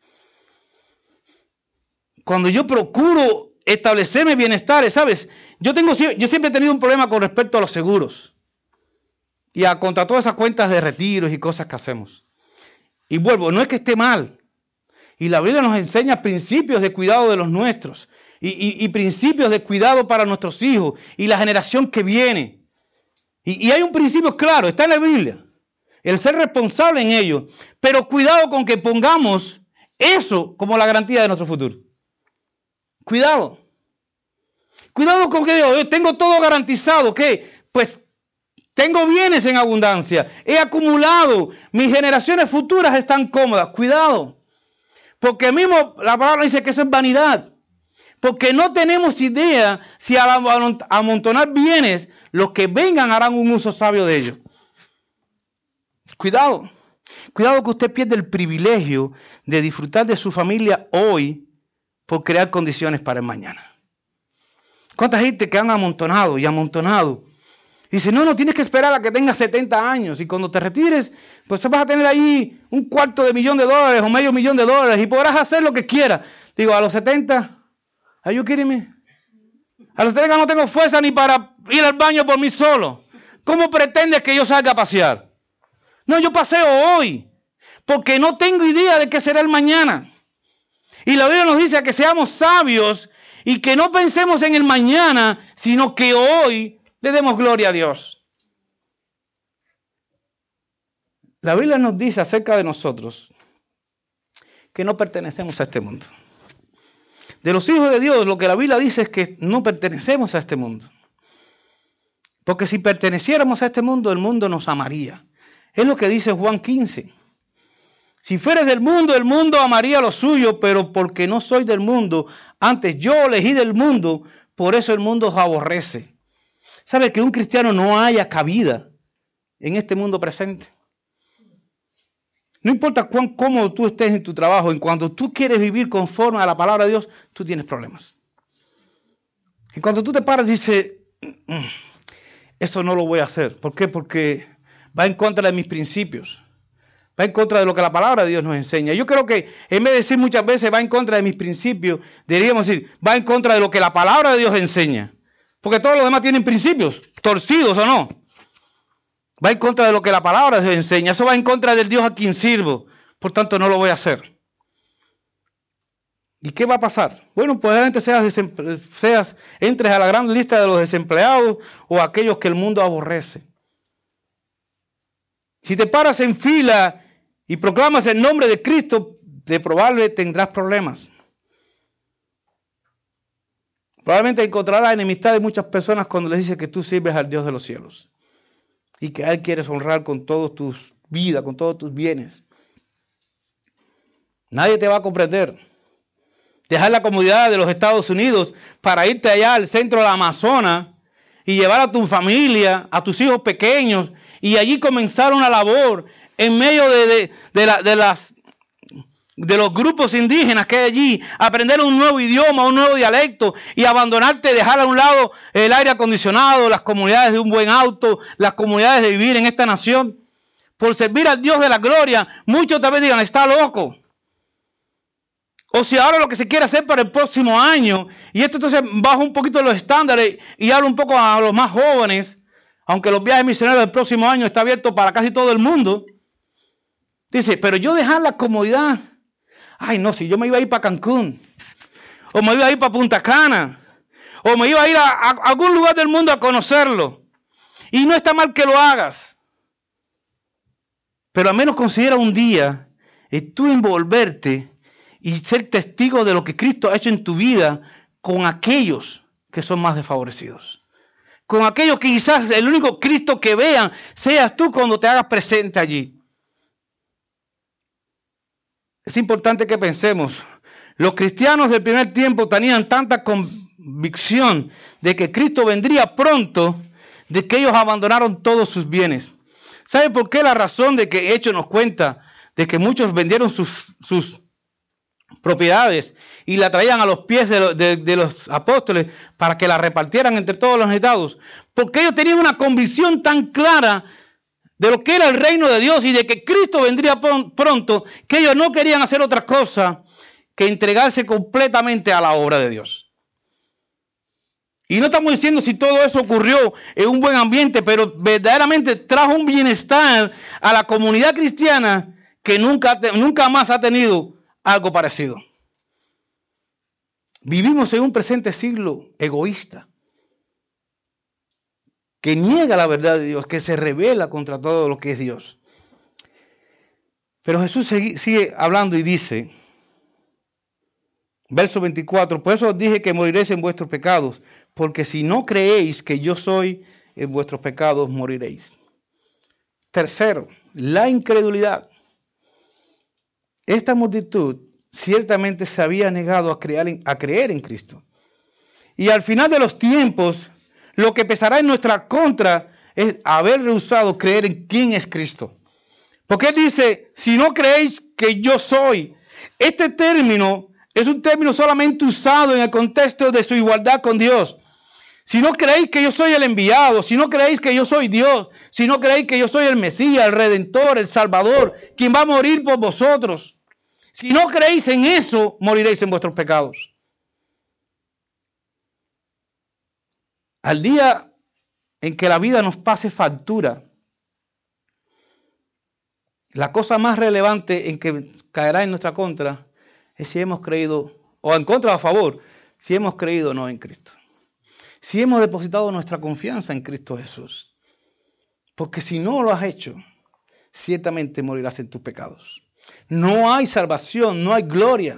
A: Cuando yo procuro establecerme bienestares, ¿sabes? Yo siempre he tenido un problema con respecto a los seguros. Y contra todas esas cuentas de retiros y cosas que hacemos. Y vuelvo, no es que esté mal. Y la Biblia nos enseña principios de cuidado de los nuestros. Y principios de cuidado para nuestros hijos y la generación que viene. Y hay un principio claro, está en la Biblia. El ser responsable en ello. Pero cuidado con que pongamos eso como la garantía de nuestro futuro. Cuidado. Cuidado con que yo tengo todo garantizado. ¿Qué? Pues tengo bienes en abundancia. He acumulado. Mis generaciones futuras están cómodas. Cuidado. Porque mismo la palabra dice que eso es vanidad. Porque no tenemos idea si al amontonar bienes, los que vengan harán un uso sabio de ellos. Cuidado. Cuidado que usted pierde el privilegio de disfrutar de su familia hoy por crear condiciones para el mañana. ¿Cuánta gente que han amontonado y amontonado? Dice, no, tienes que esperar a que tengas 70 años y cuando te retires, pues vas a tener ahí $250,000 o $500,000 y podrás hacer lo que quieras. Digo, a los 70... ¿Are you kidding me? A los 70 no tengo fuerza ni para ir al baño por mí solo. ¿Cómo pretendes que yo salga a pasear? No, yo paseo hoy. Porque no tengo idea de qué será el mañana. Y la Biblia nos dice que seamos sabios y que no pensemos en el mañana, sino que hoy le demos gloria a Dios. La Biblia nos dice acerca de nosotros que no pertenecemos a este mundo. De los hijos de Dios, lo que la Biblia dice es que no pertenecemos a este mundo. Porque si perteneciéramos a este mundo, el mundo nos amaría. Es lo que dice Juan 15. Si fueres del mundo, el mundo amaría lo suyo, pero porque no soy del mundo, antes yo elegí del mundo, por eso el mundo os aborrece. ¿Sabe que un cristiano no haya cabida en este mundo presente? No importa cuán cómodo tú estés en tu trabajo, en cuanto tú quieres vivir conforme a la palabra de Dios, tú tienes problemas. Y cuando tú te paras y dices, eso no lo voy a hacer. ¿Por qué? Porque va en contra de mis principios. Va en contra de lo que la palabra de Dios nos enseña. Yo creo que en vez de decir muchas veces va en contra de mis principios, deberíamos decir, va en contra de lo que la palabra de Dios enseña. Porque todos los demás tienen principios, torcidos o no. Va en contra de lo que la palabra se enseña. Eso va en contra del Dios a quien sirvo. Por tanto, no lo voy a hacer. ¿Y qué va a pasar? Bueno, probablemente entres a la gran lista de los desempleados o aquellos que el mundo aborrece. Si te paras en fila y proclamas el nombre de Cristo, de probable tendrás problemas. Probablemente encontrarás enemistad de muchas personas cuando les dices que tú sirves al Dios de los cielos. Y que a Él quieres honrar con todas tus vidas, con todos tus bienes. Nadie te va a comprender. Dejar la comodidad de los Estados Unidos para irte allá al centro del Amazonas y llevar a tu familia, a tus hijos pequeños y allí comenzar una labor en medio de los grupos indígenas que hay allí, aprender un nuevo idioma, un nuevo dialecto y abandonarte, dejar a un lado el aire acondicionado, las comodidades de un buen auto, las comodidades de vivir en esta nación, por servir al Dios de la gloria. Muchos tal vez digan, está loco. O si ahora lo que se quiere hacer para el próximo año, y esto entonces baja un poquito los estándares y habla un poco a los más jóvenes, aunque los viajes misioneros del próximo año está abierto para casi todo el mundo. Dice, pero yo dejar la comodidad. Ay, no, si yo me iba a ir para Cancún, o me iba a ir para Punta Cana, o me iba a ir a algún lugar del mundo a conocerlo. Y no está mal que lo hagas. Pero al menos considera un día tú envolverte y ser testigo de lo que Cristo ha hecho en tu vida con aquellos que son más desfavorecidos. Con aquellos que quizás el único Cristo que vean seas tú cuando te hagas presente allí. Es importante que pensemos, los cristianos del primer tiempo tenían tanta convicción de que Cristo vendría pronto, de que ellos abandonaron todos sus bienes. ¿Sabe por qué? La razón de que Hechos nos cuenta de que muchos vendieron sus propiedades y la traían a los pies de los apóstoles para que la repartieran entre todos los necesitados. Porque ellos tenían una convicción tan clara de lo que era el reino de Dios y de que Cristo vendría pronto, que ellos no querían hacer otra cosa que entregarse completamente a la obra de Dios. Y no estamos diciendo si todo eso ocurrió en un buen ambiente, pero verdaderamente trajo un bienestar a la comunidad cristiana que nunca más ha tenido algo parecido. Vivimos en un presente siglo egoísta, que niega la verdad de Dios, que se rebela contra todo lo que es Dios. Pero Jesús sigue hablando y dice, verso 24, por eso os dije que moriréis en vuestros pecados, porque si no creéis que yo soy, en vuestros pecados moriréis. Tercero, la incredulidad. Esta multitud ciertamente se había negado a creer en Cristo. Y al final de los tiempos, lo que pesará en nuestra contra es haber rehusado creer en quién es Cristo. Porque Él dice, si no creéis que yo soy, este término es un término solamente usado en el contexto de su igualdad con Dios. Si no creéis que yo soy el enviado, si no creéis que yo soy Dios, si no creéis que yo soy el Mesías, el Redentor, el Salvador, quien va a morir por vosotros. Si no creéis en eso, moriréis en vuestros pecados. Al día en que la vida nos pase factura, la cosa más relevante en que caerá en nuestra contra es si hemos creído, o en contra o a favor, si hemos creído o no en Cristo. Si hemos depositado nuestra confianza en Cristo Jesús. Porque si no lo has hecho, ciertamente morirás en tus pecados. No hay salvación, no hay gloria.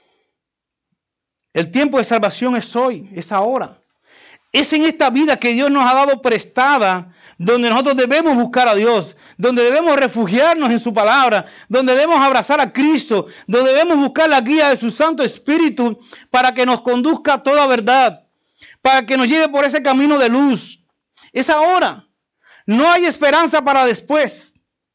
A: El tiempo de salvación es hoy, es ahora. Es en esta vida que Dios nos ha dado prestada, donde nosotros debemos buscar a Dios, donde debemos refugiarnos en su palabra, donde debemos abrazar a Cristo, donde debemos buscar la guía de su Santo Espíritu para que nos conduzca a toda verdad, para que nos lleve por ese camino de luz. Es ahora. No hay esperanza para después.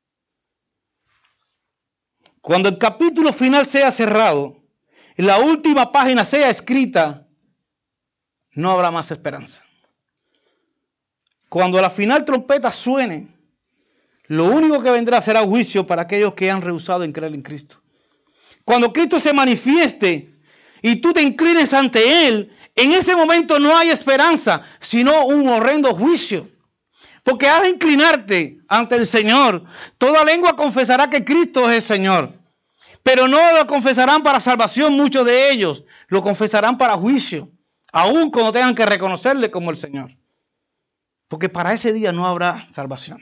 A: Cuando el capítulo final sea cerrado, y la última página sea escrita, no habrá más esperanza. Cuando la final trompeta suene, lo único que vendrá será juicio para aquellos que han rehusado en creer en Cristo. Cuando Cristo se manifieste y tú te inclines ante Él, en ese momento no hay esperanza, sino un horrendo juicio. Porque has de inclinarte ante el Señor. Toda lengua confesará que Cristo es el Señor. Pero no lo confesarán para salvación muchos de ellos. Lo confesarán para juicio. Aun cuando tengan que reconocerle como el Señor. Porque para ese día no habrá salvación.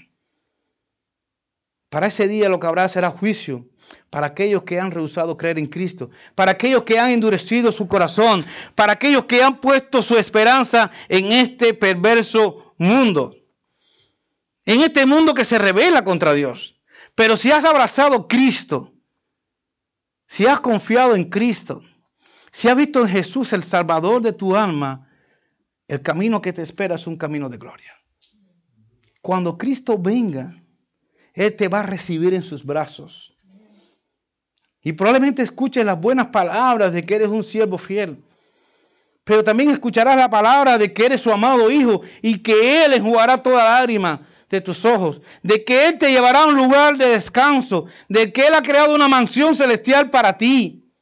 A: Para ese día lo que habrá será juicio. Para aquellos que han rehusado creer en Cristo. Para aquellos que han endurecido su corazón. Para aquellos que han puesto su esperanza en este perverso mundo. En este mundo que se rebela contra Dios. Pero si has abrazado Cristo, si has confiado en Cristo, si has visto en Jesús el Salvador de tu alma, el camino que te espera es un camino de gloria. Cuando Cristo venga, Él te va a recibir en sus brazos. Y probablemente escuches las buenas palabras de que eres un siervo fiel. Pero también escucharás la palabra de que eres su amado Hijo y que Él enjugará toda lágrima de tus ojos, de que Él te llevará a un lugar de descanso, de que Él ha creado una mansión celestial para ti.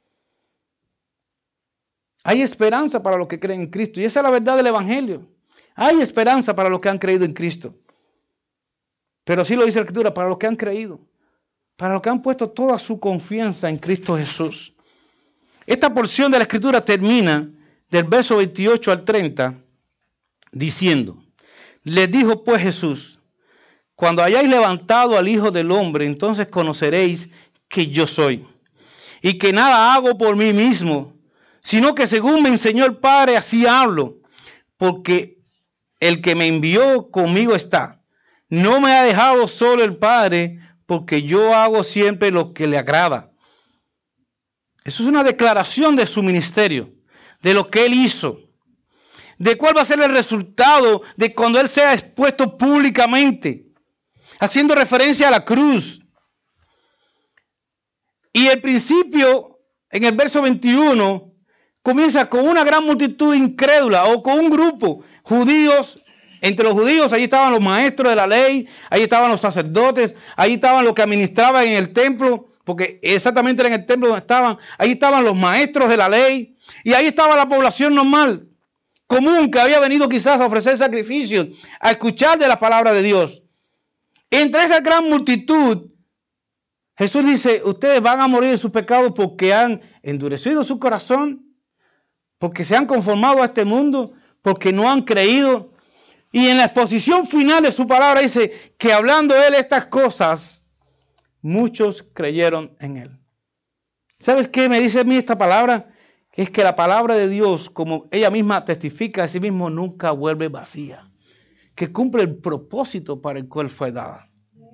A: Hay esperanza para los que creen en Cristo y esa es la verdad del Evangelio. Hay esperanza para los que han creído en Cristo. Pero así lo dice la Escritura, para los que han creído, para los que han puesto toda su confianza en Cristo Jesús. Esta porción de la Escritura termina del verso 28 al 30 diciendo, les dijo pues Jesús, cuando hayáis levantado al Hijo del Hombre, entonces conoceréis que yo soy. Y que nada hago por mí mismo, sino que según me enseñó el Padre, así hablo. Porque el que me envió conmigo está. No me ha dejado solo el Padre, porque yo hago siempre lo que le agrada. Eso es una declaración de su ministerio, de lo que Él hizo. De cuál va a ser el resultado de cuando Él sea expuesto públicamente. Haciendo referencia a la cruz. Y el principio, en el verso 21, comienza con una gran multitud incrédula o con un grupo judíos. Entre los judíos, allí estaban los maestros de la ley, ahí estaban los sacerdotes, ahí estaban los que administraban en el templo, porque exactamente era en el templo donde estaban, ahí estaban los maestros de la ley, y ahí estaba la población normal, común, que había venido quizás a ofrecer sacrificios, a escuchar de la palabra de Dios. Entre esa gran multitud, Jesús dice, ustedes van a morir en sus pecados porque han endurecido su corazón, porque se han conformado a este mundo, porque no han creído. Y en la exposición final de su palabra dice que hablando él estas cosas, muchos creyeron en él. ¿Sabes qué me dice a mí esta palabra? Que es que la palabra de Dios, como ella misma testifica a sí mismo, nunca vuelve vacía. Que cumple el propósito para el cual fue dada.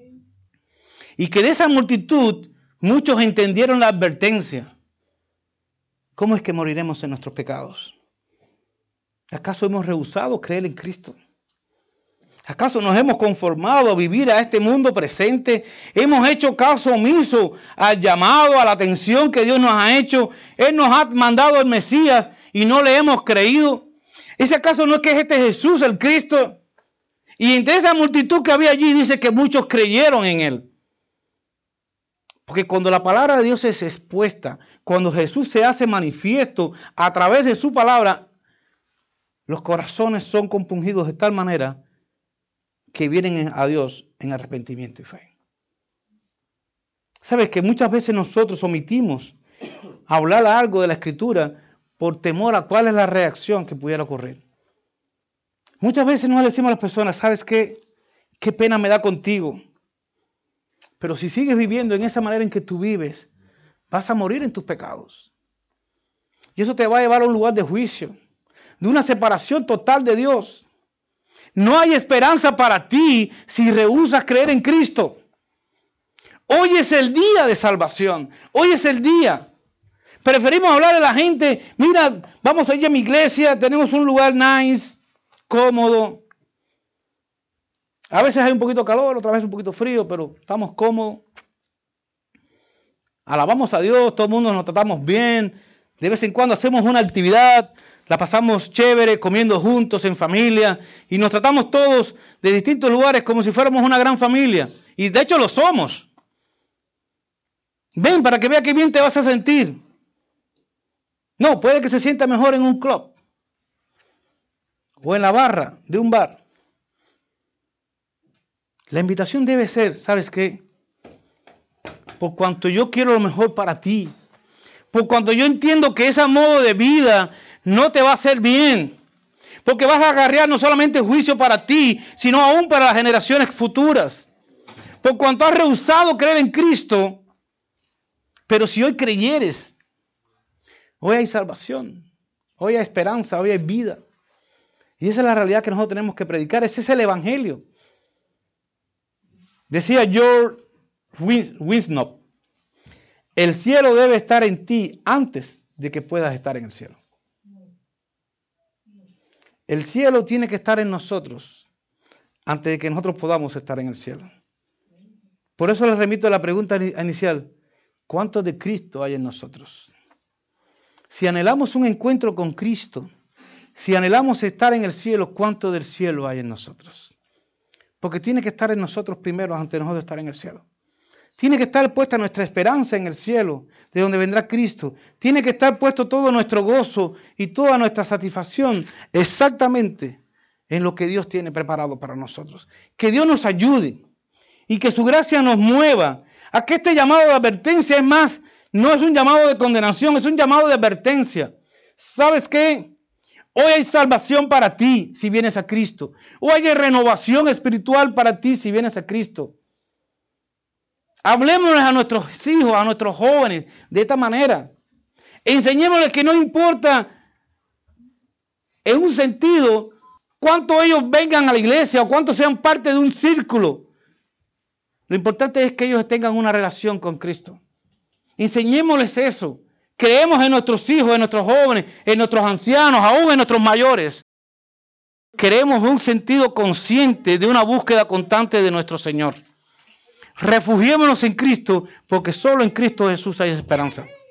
A: Y que de esa multitud, muchos entendieron la advertencia. ¿Cómo es que moriremos en nuestros pecados? ¿Acaso hemos rehusado creer en Cristo? ¿Acaso nos hemos conformado a vivir a este mundo presente? ¿Hemos hecho caso omiso al llamado, a la atención que Dios nos ha hecho? Él nos ha mandado al Mesías y no le hemos creído. ¿Ese acaso no es que es este Jesús, el Cristo? Y entre esa multitud que había allí dice que muchos creyeron en él. Porque cuando la palabra de Dios es expuesta, cuando Jesús se hace manifiesto a través de su palabra, los corazones son compungidos de tal manera que vienen a Dios en arrepentimiento y fe. Sabes que muchas veces nosotros omitimos hablar algo de la Escritura por temor a cuál es la reacción que pudiera ocurrir. Muchas veces nos decimos a las personas, ¿sabes qué? Qué pena me da contigo. Pero si sigues viviendo en esa manera en que tú vives, vas a morir en tus pecados. Y eso te va a llevar a un lugar de juicio, de una separación total de Dios. No hay esperanza para ti si rehusas creer en Cristo. Hoy es el día de salvación. Hoy es el día. Preferimos hablar a la gente, mira, vamos a ir a mi iglesia, tenemos un lugar nice, cómodo. A veces hay un poquito de calor, otra vez un poquito frío, pero estamos cómodos. Alabamos a Dios, todo el mundo nos tratamos bien. De vez en cuando hacemos una actividad, la pasamos chévere, comiendo juntos, en familia. Y nos tratamos todos de distintos lugares como si fuéramos una gran familia. Y de hecho lo somos. Ven para que vea qué bien te vas a sentir. No, puede que se sienta mejor en un club. O en la barra de un bar. La invitación debe ser, ¿sabes qué? Por cuanto yo quiero lo mejor para ti. Por cuanto yo entiendo que ese modo de vida no te va a hacer bien. Porque vas a acarrear no solamente juicio para ti, sino aún para las generaciones futuras. Por cuanto has rehusado creer en Cristo. Pero si hoy creyeres, hoy hay salvación. Hoy hay esperanza, hoy hay vida. Y esa es la realidad que nosotros tenemos que predicar. Ese es el evangelio. Decía George Winsnop, el cielo debe estar en ti antes de que puedas estar en el cielo. El cielo tiene que estar en nosotros antes de que nosotros podamos estar en el cielo. Por eso les remito a la pregunta inicial, ¿cuánto de Cristo hay en nosotros? Si anhelamos un encuentro con Cristo, si anhelamos estar en el cielo, ¿cuánto del cielo hay en nosotros? Porque tiene que estar en nosotros primero antes de nosotros estar en el cielo. Tiene que estar puesta nuestra esperanza en el cielo, de donde vendrá Cristo. Tiene que estar puesto todo nuestro gozo y toda nuestra satisfacción exactamente en lo que Dios tiene preparado para nosotros. Que Dios nos ayude y que su gracia nos mueva a que este llamado de advertencia, es más, no es un llamado de condenación, es un llamado de advertencia. ¿Sabes qué? Hoy hay salvación para ti si vienes a Cristo. Hoy hay renovación espiritual para ti si vienes a Cristo. Hablemosles a nuestros hijos, a nuestros jóvenes de esta manera. Enseñémosles que no importa en un sentido cuánto ellos vengan a la iglesia o cuánto sean parte de un círculo. Lo importante es que ellos tengan una relación con Cristo. Enseñémosles eso. Creemos en nuestros hijos, en nuestros jóvenes, en nuestros ancianos, aún en nuestros mayores. Queremos un sentido consciente de una búsqueda constante de nuestro Señor. Refugiémonos en Cristo, porque solo en Cristo Jesús hay esperanza.